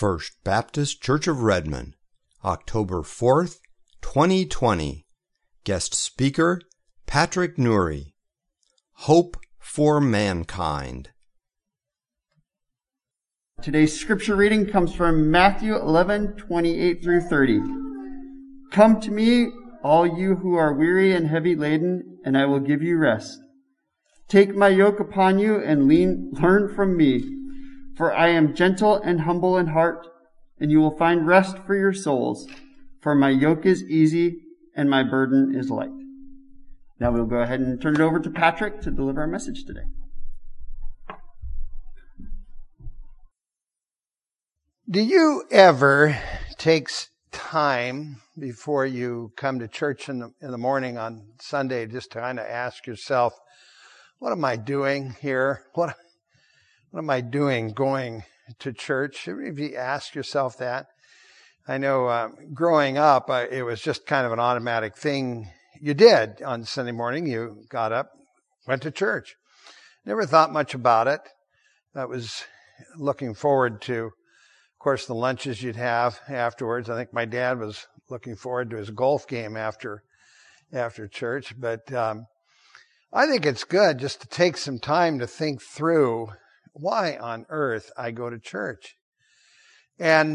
First Baptist Church of Redmond, October 4th, 2020. Guest speaker, Patrick Nuri. Hope for Mankind. Today's scripture reading comes from Matthew 11:28 through 30. Come to me, all you who are weary and heavy laden, and I will give you rest. Take my yoke upon you and learn from me, for I am gentle and humble in heart, and you will find rest for your souls. For my yoke is easy and my burden is light. Now we'll go ahead and turn it over to Patrick to deliver our message today. Do you ever take time before you come to church in the morning on Sunday just to kind of ask yourself, what am I doing here? What am I doing going to church? If you ask yourself that, I know growing up, it was just kind of an automatic thing you did on Sunday morning. You got up, went to church. Never thought much about it. That was looking forward to, of course, the lunches you'd have afterwards. I think my dad was looking forward to his golf game after church. But I think it's good just to take some time to think through why on earth I go to church. And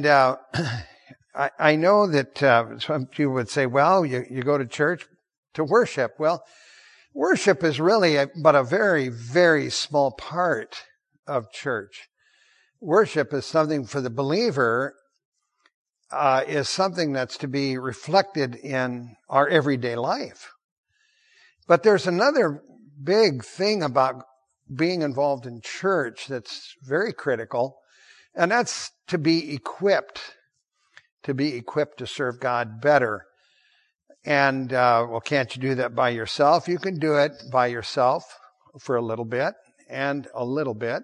I know that some people would say, well, you go to church to worship. Well, worship is really but a very, very small part of church. Worship is something for the believer, is something that's to be reflected in our everyday life. But there's another big thing about being involved in church that's very critical, and that's to be equipped to serve God better. And, well, can't you do that by yourself? You can do it by yourself for a little bit and a little bit.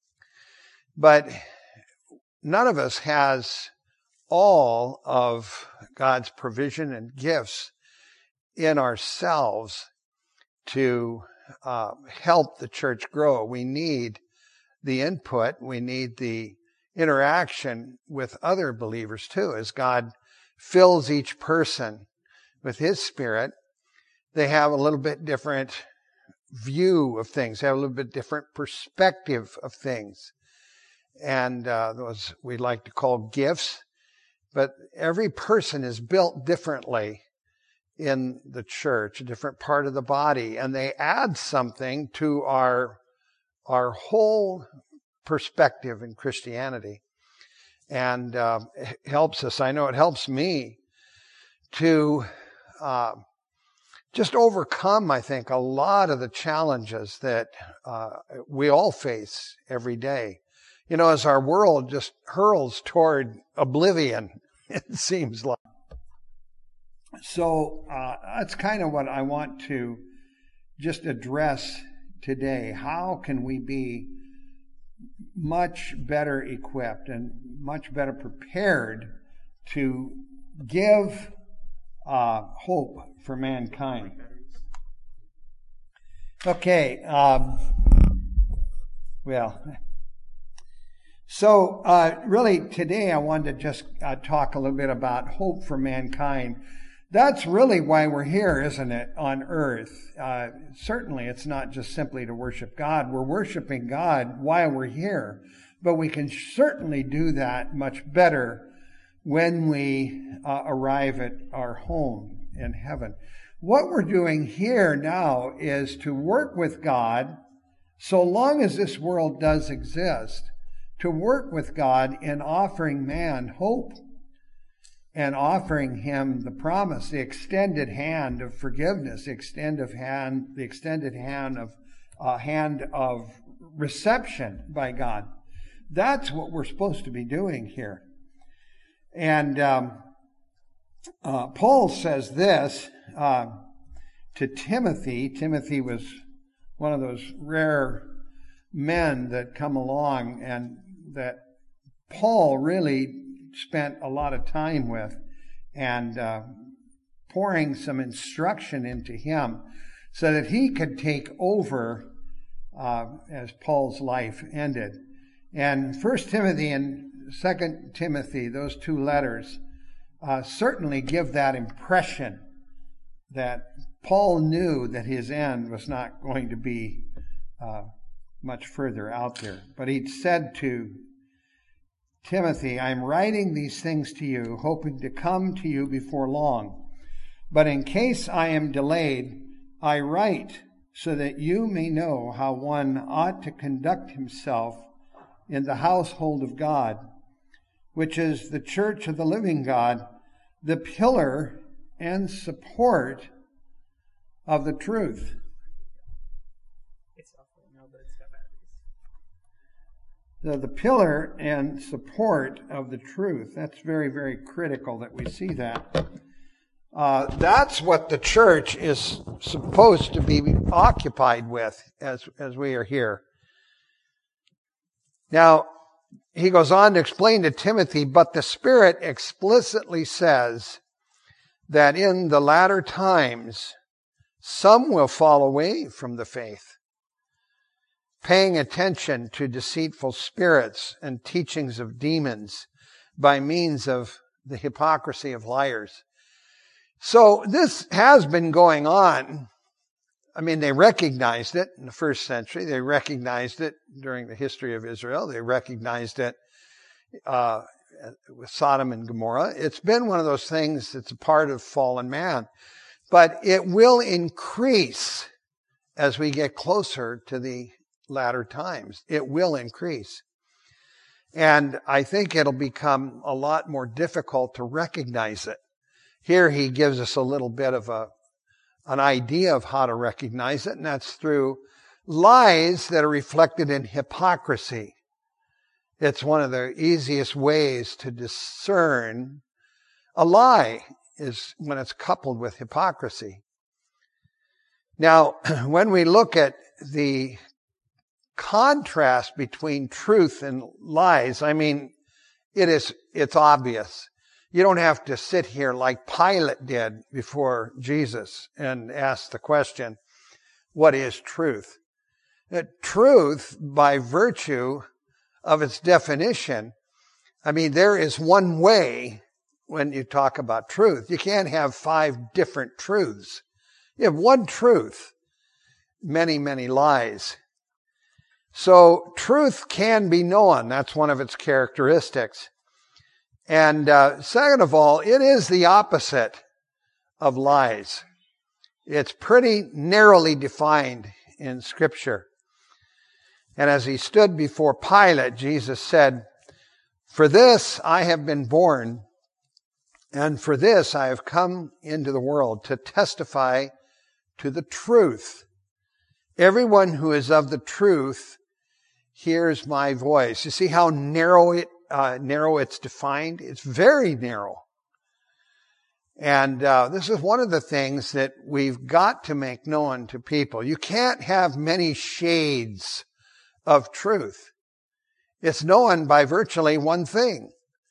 But none of us has all of God's provision and gifts in ourselves to help the church grow. We need the input. We need the interaction with other believers too. As God fills each person with His Spirit, they have a little bit different view of things. They have a little bit different perspective of things. And those we like to call gifts. But every person is built differently in the church, a different part of the body, and they add something to our whole perspective in Christianity. And it helps us. I know it helps me to just overcome, I think, a lot of the challenges that we all face every day. You know, as our world just hurls toward oblivion, it seems like. So that's kind of what I want to just address today. How can we be much better equipped and much better prepared to give hope for mankind? Okay. So really today I wanted to just talk a little bit about hope for mankind. That's really why we're here, isn't it, on earth? Certainly it's not just simply to worship God. We're worshiping God while we're here, but we can certainly do that much better when we arrive at our home in heaven. What we're doing here now is to work with God, so long as this world does exist, to work with God in offering man hope and offering him the promise, the extended hand of forgiveness, the extended hand of reception by God. That's what we're supposed to be doing here. And Paul says this to Timothy. Timothy was one of those rare men that come along and that Paul really spent a lot of time with and pouring some instruction into him so that he could take over as Paul's life ended. And 1 Timothy in 2 Timothy, those two letters, certainly give that impression that Paul knew that his end was not going to be much further out there. But he said to Timothy, I am writing these things to you, hoping to come to you before long. But in case I am delayed, I write so that you may know how one ought to conduct himself in the household of God, which is the church of the living God, the pillar and support of the truth. The pillar and support of the truth. That's very, very critical that we see that. That's what the church is supposed to be occupied with as we are here. Now, he goes on to explain to Timothy, but the Spirit explicitly says that in the latter times, some will fall away from the faith, paying attention to deceitful spirits and teachings of demons by means of the hypocrisy of liars. So this has been going on. I mean, they recognized it in the first century. They recognized it during the history of Israel. They recognized it with Sodom and Gomorrah. It's been one of those things that's a part of fallen man. But it will increase as we get closer to the latter times. It will increase. And I think it'll become a lot more difficult to recognize it. Here he gives us a little bit of an idea of how to recognize it, and that's through lies that are reflected in hypocrisy. It's one of the easiest ways to discern a lie is when it's coupled with hypocrisy. Now, when we look at the contrast between truth and lies, I mean, it's obvious. You don't have to sit here like Pilate did before Jesus and ask the question, what is truth? Truth, by virtue of its definition, I mean, there is one way when you talk about truth. You can't have 5 different truths. You have one truth, many, many lies. So truth can be known. That's one of its characteristics. And second of all, it is the opposite of lies. It's pretty narrowly defined in Scripture. And as he stood before Pilate, Jesus said, "For this I have been born, and for this I have come into the world, to testify to the truth. Everyone who is of the truth hears my voice." You see how narrow it's defined? It's very narrow. And this is one of the things that we've got to make known to people. You can't have many shades of truth. It's known by virtually one thing.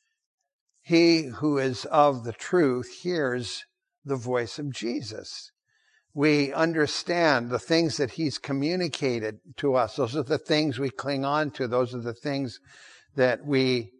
He who is of the truth hears the voice of Jesus. We understand the things that he's communicated to us. Those are the things we cling on to. Those are the things that we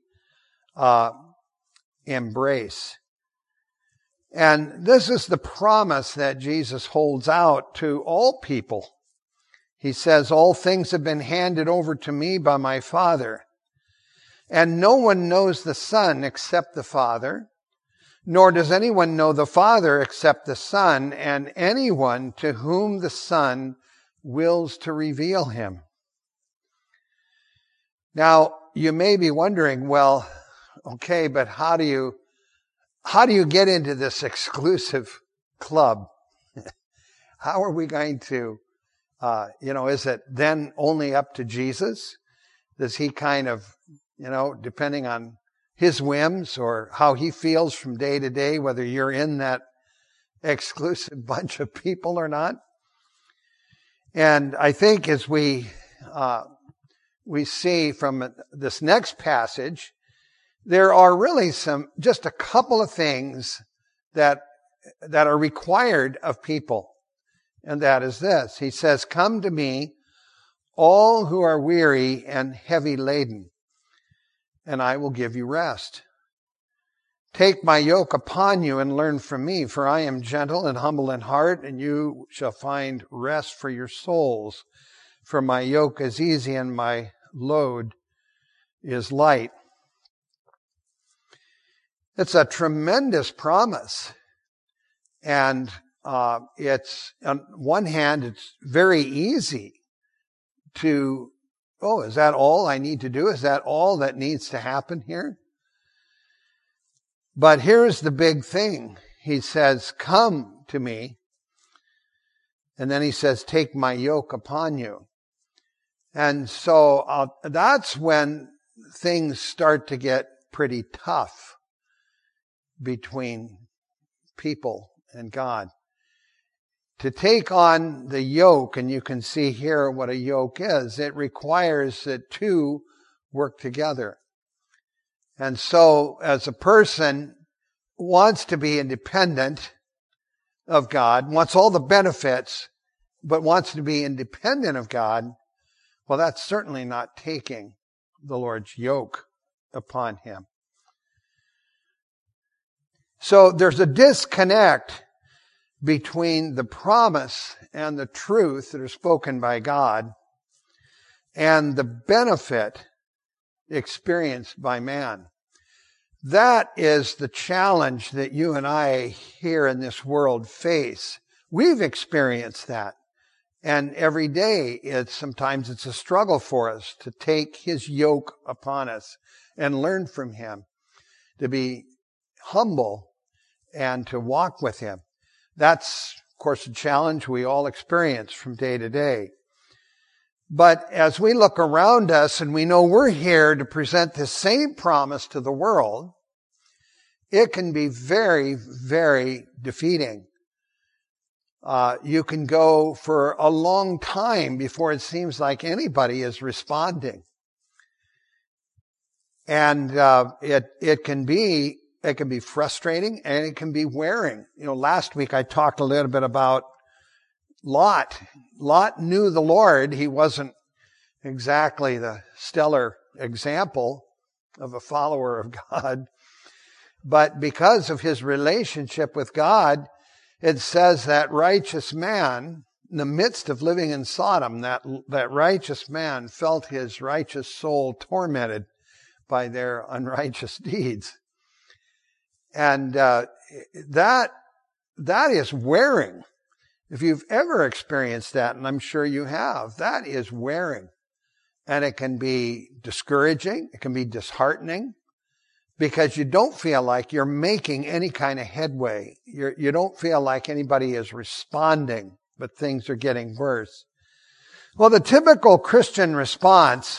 embrace. And this is the promise that Jesus holds out to all people. He says, "All things have been handed over to me by my Father. And no one knows the Son except the Father, nor does anyone know the Father except the Son, and anyone to whom the Son wills to reveal him." Now, you may be wondering, well, okay, but how do you get into this exclusive club? How are we going to, is it then only up to Jesus? Does he kind of, depending on his whims or how he feels from day to day, whether you're in that exclusive bunch of people or not? And I think as we see from this next passage, there are really just a couple of things that are required of people. And that is this. He says, "Come to me, all who are weary and heavy laden." and I will give you rest. Take my yoke upon you and learn from me, for I am gentle and humble in heart, and you shall find rest for your souls. For my yoke is easy and my load is light. It's a tremendous promise. And it's, on one hand, it's very easy to, is that all I need to do? Is that all that needs to happen here? But here's the big thing. He says, come to me. And then he says, take my yoke upon you. And so that's when things start to get pretty tough between people and God. To take on the yoke, and you can see here what a yoke is, it requires that two work together. And so as a person wants to be independent of God, wants all the benefits, but wants to be independent of God, well, that's certainly not taking the Lord's yoke upon him. So there's a disconnect between the promise and the truth that are spoken by God and the benefit experienced by man. That is the challenge that you and I here in this world face. We've experienced that. And every day, sometimes it's a struggle for us to take his yoke upon us and learn from him, to be humble and to walk with him. That's, of course, a challenge we all experience from day to day. But as we look around us and we know we're here to present the same promise to the world, it can be very, very defeating. You can go for a long time before it seems like anybody is responding. And it can be frustrating and it can be wearing. Last week I talked a little bit about Lot. Lot knew the Lord. He wasn't exactly the stellar example of a follower of God. But because of his relationship with God, it says that righteous man, in the midst of living in Sodom, that righteous man felt his righteous soul tormented by their unrighteous deeds. And that is wearing. If you've ever experienced that, and I'm sure you have, that is wearing. And it can be discouraging. It can be disheartening because you don't feel like you're making any kind of headway. You don't feel like anybody is responding, but things are getting worse. Well, the typical Christian response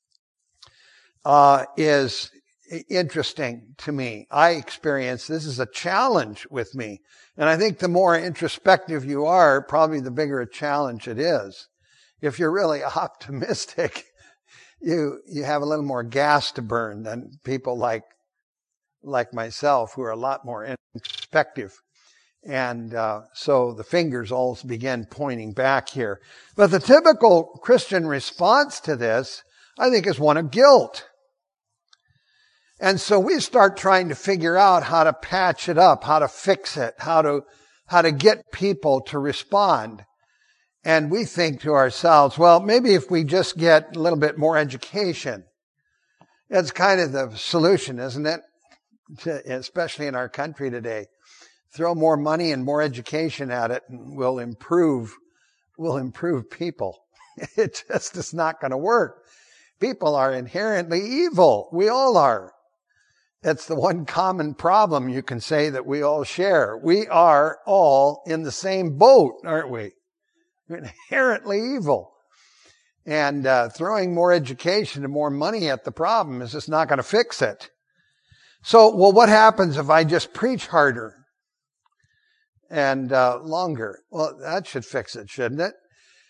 is interesting to me. I experience this is a challenge with me. And I think the more introspective you are, probably the bigger a challenge it is. If you're really optimistic, you have a little more gas to burn than people like myself who are a lot more introspective. And so the fingers all begin pointing back here. But the typical Christian response to this, I think, is one of guilt. And so we start trying to figure out how to patch it up, how to fix it, how to get people to respond. And we think to ourselves, well, maybe if we just get a little bit more education, it's kind of the solution, isn't it? Especially in our country today. Throw more money and more education at it and we'll improve people. It just is not going to work. People are inherently evil. We all are. It's the one common problem you can say that we all share. We are all in the same boat, aren't we? We're inherently evil. And throwing more education and more money at the problem is just not going to fix it. So, well, what happens if I just preach harder and longer? Well, that should fix it, shouldn't it?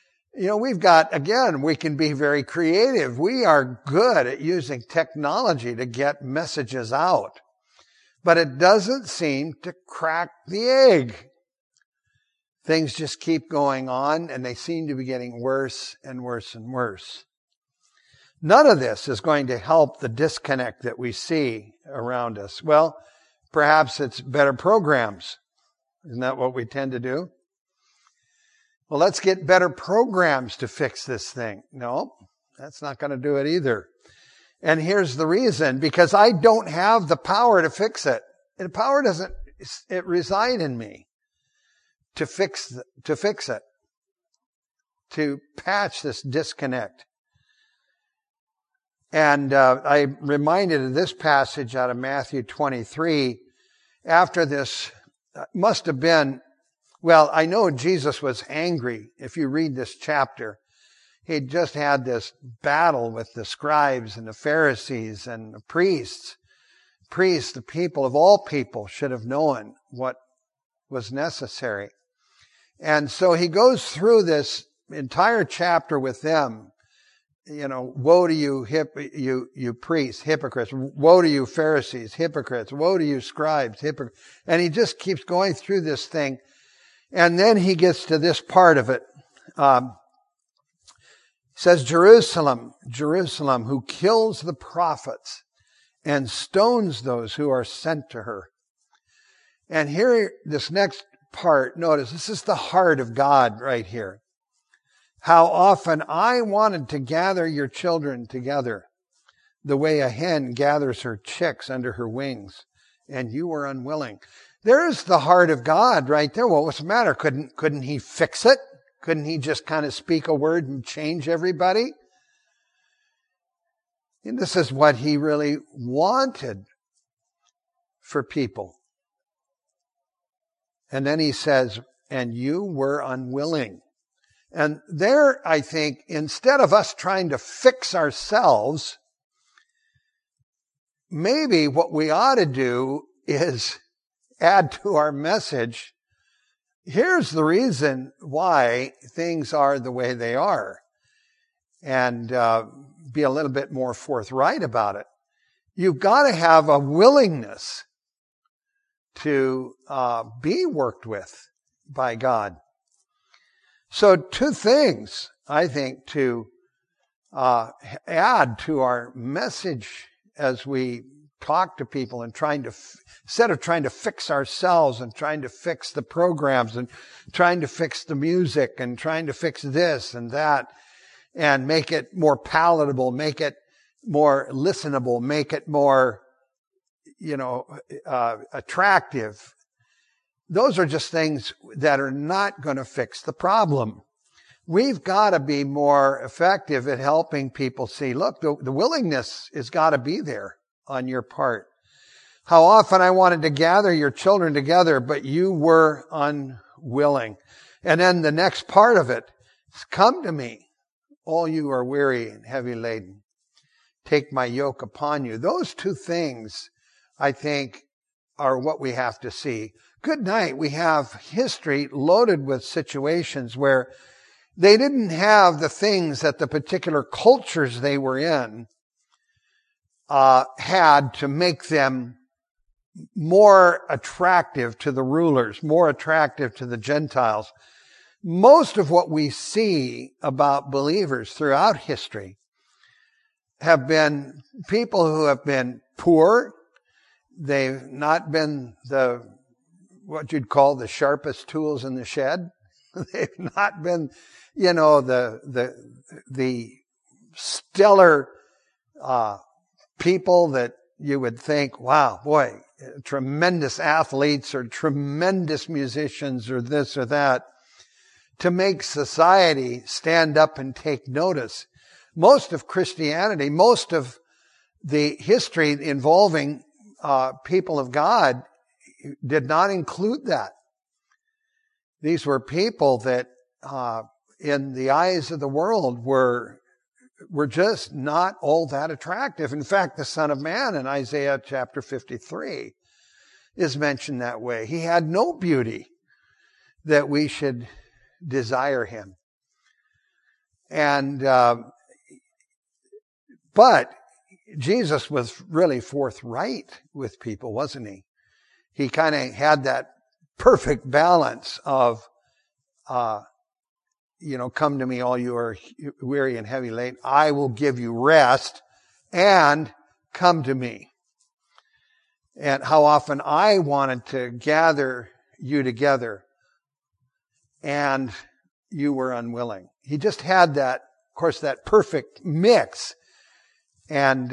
We can be very creative. We are good at using technology to get messages out. But it doesn't seem to crack the egg. Things just keep going on and they seem to be getting worse and worse and worse. None of this is going to help the disconnect that we see around us. Well, perhaps it's better programs. Isn't that what we tend to do? Well, let's get better programs to fix this thing. No, that's not going to do it either. And here's the reason, because I don't have the power to fix it. The power doesn't reside in me to fix it, to patch this disconnect. And I'm reminded of this passage out of Matthew 23. After this, must have been, well, I know Jesus was angry. If you read this chapter, he'd just had this battle with the scribes and the Pharisees and the priests. Priests, the people of all people, should have known what was necessary. And so he goes through this entire chapter with them. You know, woe to you, you priests, hypocrites. Woe to you, Pharisees, hypocrites. Woe to you, scribes, hypocrites. And he just keeps going through this thing. And then he gets to this part of it. He says, Jerusalem, Jerusalem, who kills the prophets and stones those who are sent to her. And here, this next part, notice, this is the heart of God right here. How often I wanted to gather your children together, the way a hen gathers her chicks under her wings, and you were unwilling. There's the heart of God right there. Well, what's the matter? Couldn't he fix it? Couldn't he just kind of speak a word and change everybody? And this is what he really wanted for people. And then he says, and you were unwilling. And there, I think, instead of us trying to fix ourselves, maybe what we ought to do is add to our message, here's the reason why things are the way they are. And be a little bit more forthright about it. You've got to have a willingness to be worked with by God. So two things, I think, to add to our message as we talk to people and instead of trying to fix ourselves and trying to fix the programs and trying to fix the music and trying to fix this and that and make it more palatable, make it more listenable, make it more, attractive. Those are just things that are not going to fix the problem. We've got to be more effective at helping people see, look, the willingness has got to be there on your part. How often I wanted to gather your children together, but you were unwilling. And then the next part of it is, come to me, all you who are weary and heavy laden. Take my yoke upon you. Those two things, I think, are what we have to see. Good night. We have history loaded with situations where they didn't have the things that the particular cultures they were in had to make them more attractive to the rulers, more attractive to the Gentiles. Most of what we see about believers throughout history have been people who have been poor. They've not been what you'd call the sharpest tools in the shed. They've not been, the stellar people that you would think, wow, boy, tremendous athletes or tremendous musicians or this or that, to make society stand up and take notice. Most of Christianity, most of the history involving people of God did not include that. These were people that, in the eyes of the world, were just not all that attractive. In fact, the Son of Man in Isaiah chapter 53 is mentioned that way. He had no beauty that we should desire him. And, but Jesus was really forthright with people, wasn't he? He kind of had that perfect balance of come to me, all you are weary and heavy laden. I will give you rest, and come to me. And how often I wanted to gather you together, and you were unwilling. He just had that, of course, that perfect mix. And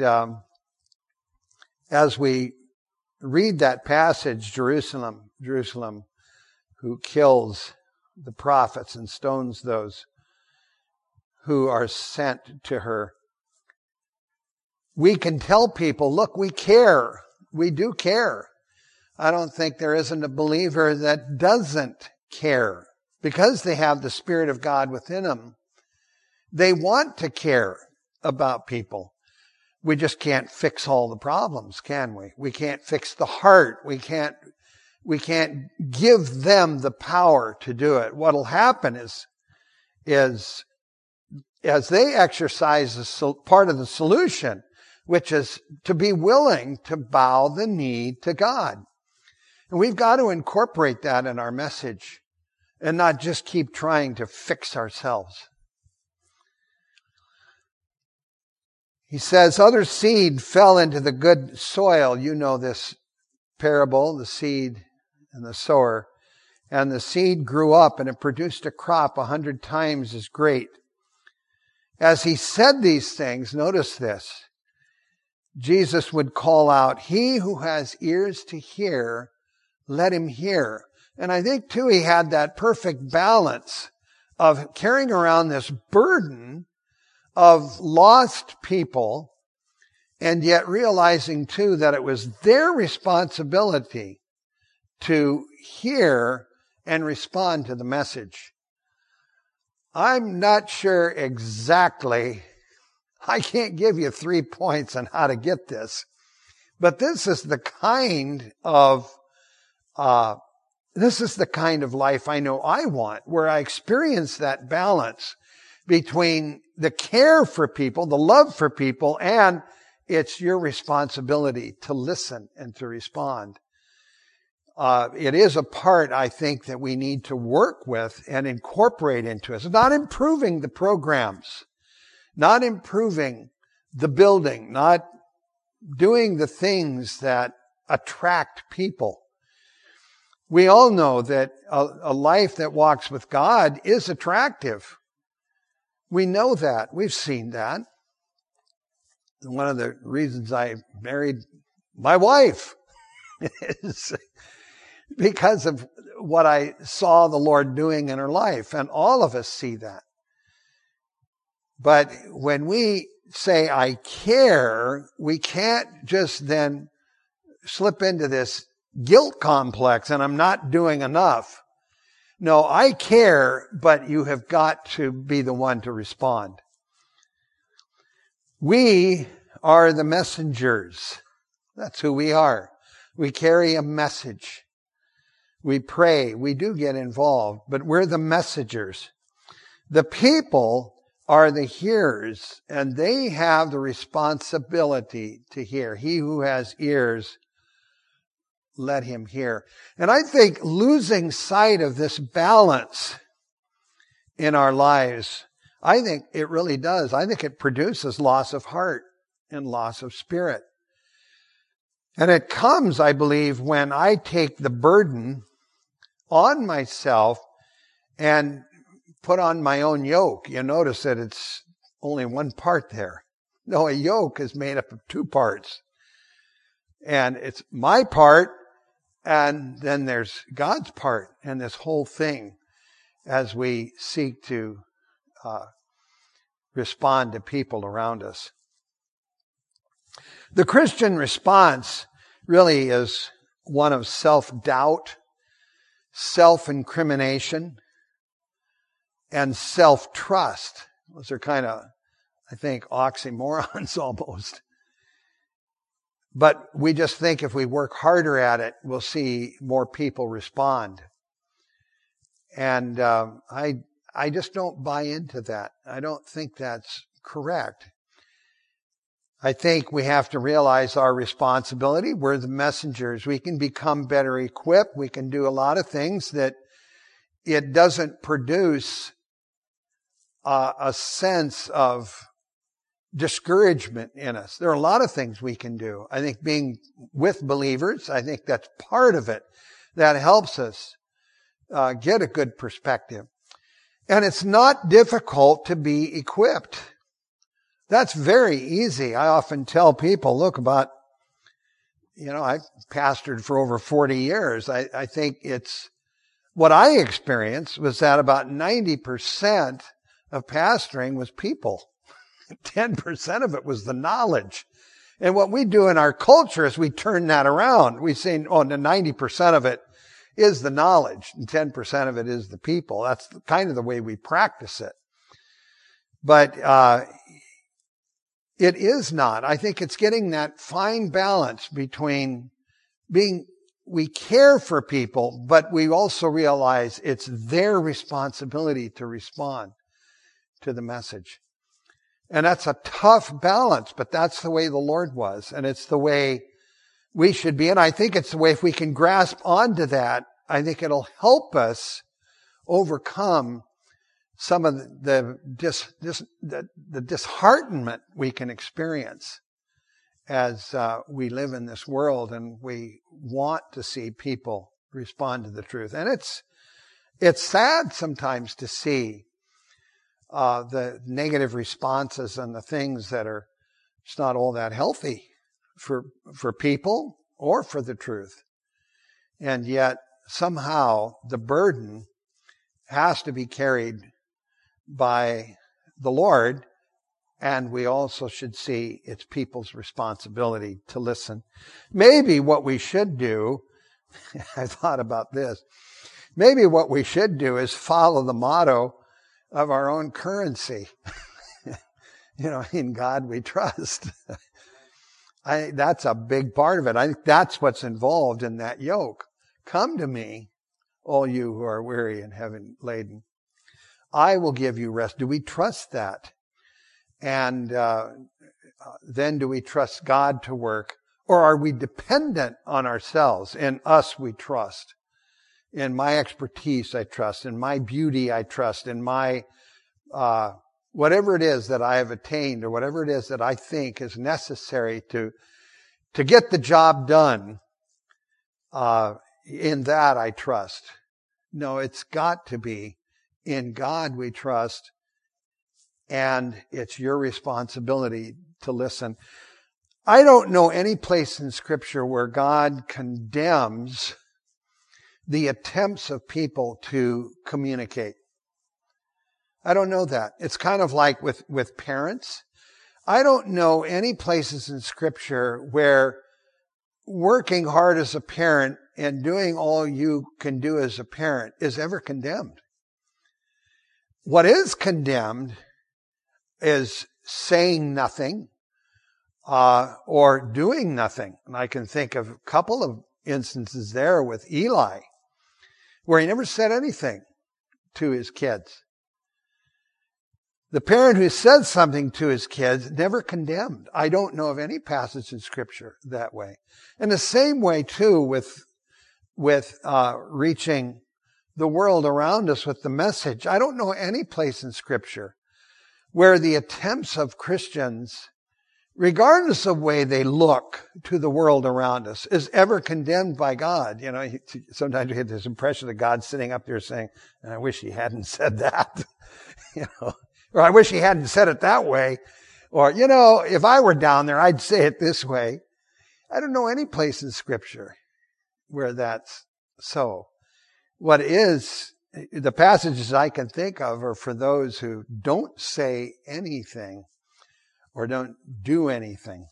as we read that passage, Jerusalem, who kills the prophets and stones those who are sent to her, we can tell people, look, we care. We do care. I don't think there isn't a believer that doesn't care. Because they have the Spirit of God within them, they want to care about people. We just can't fix all the problems, can we? We can't fix the heart. We can't give them the power to do it. What'll happen is as they exercise part of the solution, which is to be willing to bow the knee to God. And we've got to incorporate that in our message and not just keep trying to fix ourselves. He says, other seed fell into the good soil. You know this parable, the seed and the sower. And the seed grew up and it produced a crop 100 times as great. As he said these things, notice this, Jesus would call out, he who has ears to hear, let him hear. And I think too, he had that perfect balance of carrying around this burden of lost people and yet realizing too that it was their responsibility to hear and respond to the message. I'm not sure exactly, I can't give you 3 points on how to get this, but this is the kind of life I know I want, where I experience that balance between the care for people, the love for people, and it's your responsibility to listen and to respond. It is a part, I think, that we need to work with and incorporate into us. Not improving the programs, not improving the building, not doing the things that attract people. We all know that a life that walks with God is attractive. We know that. We've seen that. One of the reasons I married my wife is because of what I saw the Lord doing in her life. And all of us see that. But when we say, I care, we can't just then slip into this guilt complex and I'm not doing enough. No, I care, but you have got to be the one to respond. We are the messengers. That's who we are. We carry a message. We pray. We do get involved, but we're the messengers. The people are the hearers, and they have the responsibility to hear. He who has ears, let him hear. And I think losing sight of this balance in our lives, I think it really does. I think it produces loss of heart and loss of spirit. And it comes, I believe, when I take the burden on myself and put on my own yoke. You notice that it's only one part there. No, a yoke is made up of 2 parts. And it's my part, and then there's God's part, and this whole thing as we seek to respond to people around us. The Christian response really is one of self-doubt, self-incrimination, and self-trust. Those are kind of, I think, oxymorons almost. But we just think if we work harder at it, we'll see more people respond. And I just don't buy into that. I don't think that's correct. I think we have to realize our responsibility. We're the messengers. We can become better equipped. We can do a lot of things that it doesn't produce a sense of discouragement in us. There are a lot of things we can do. I think being with believers, I think that's part of it that helps us get a good perspective. And it's not difficult to be equipped. That's very easy. I often tell people, look, I've pastored for over 40 years. I think what I experienced was that about 90% of pastoring was people. 10% of it was the knowledge. And what we do in our culture is we turn that around. We say, the 90% of it is the knowledge and 10% of it is the people. That's kind of the way we practice it. But it is not. I think it's getting that fine balance between we care for people, but we also realize it's their responsibility to respond to the message. And that's a tough balance, but that's the way the Lord was. And it's the way we should be. And I think it's the way, if we can grasp onto that, I think it'll help us overcome some of the disheartenment we can experience as we live in this world and we want to see people respond to the truth. And it's sad sometimes to see the negative responses and the things that are just not all that healthy for people or for the truth. And yet somehow the burden has to be carried by the Lord, and we also should see it's people's responsibility to listen. Maybe what we should do, I thought about this, maybe what we should do is follow the motto of our own currency. In God we trust. That's a big part of it. I think that's what's involved in that yoke. Come to me, all you who are weary and heavy laden. I will give you rest. Do we trust that? And then do we trust God to work? Or are we dependent on ourselves? In us we trust. In my expertise I trust. In my beauty I trust. In my whatever it is that I have attained, or whatever it is that I think is necessary to get the job done, in that I trust. No, it's got to be in God we trust, and it's your responsibility to listen. I don't know any place in Scripture where God condemns the attempts of people to communicate. I don't know that. It's kind of like with parents. I don't know any places in Scripture where working hard as a parent and doing all you can do as a parent is ever condemned. What is condemned is saying nothing or doing nothing. And I can think of a couple of instances there with Eli, where he never said anything to his kids. The parent who said something to his kids never condemned. I don't know of any passage in Scripture that way. In the same way, too, with reaching the world around us with the message. I don't know any place in Scripture where the attempts of Christians, regardless of the way they look to the world around us, is ever condemned by God. Sometimes you get this impression of God sitting up there saying, I wish he hadn't said that. Or I wish he hadn't said it that way. Or, if I were down there, I'd say it this way. I don't know any place in Scripture where that's so. What is, the passages I can think of are for those who don't say anything or don't do anything.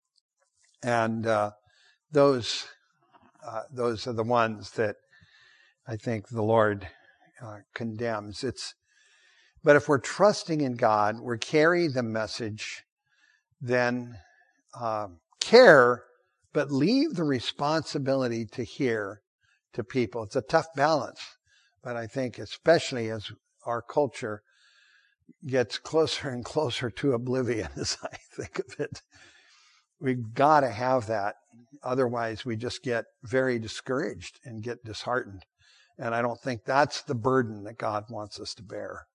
And those are the ones that I think the Lord condemns. But if we're trusting in God, we're carrying the message, then care, but leave the responsibility to hear to people. It's a tough balance, but I think especially as our culture gets closer and closer to oblivion, as I think of it, we've got to have that. Otherwise, we just get very discouraged and get disheartened. And I don't think that's the burden that God wants us to bear.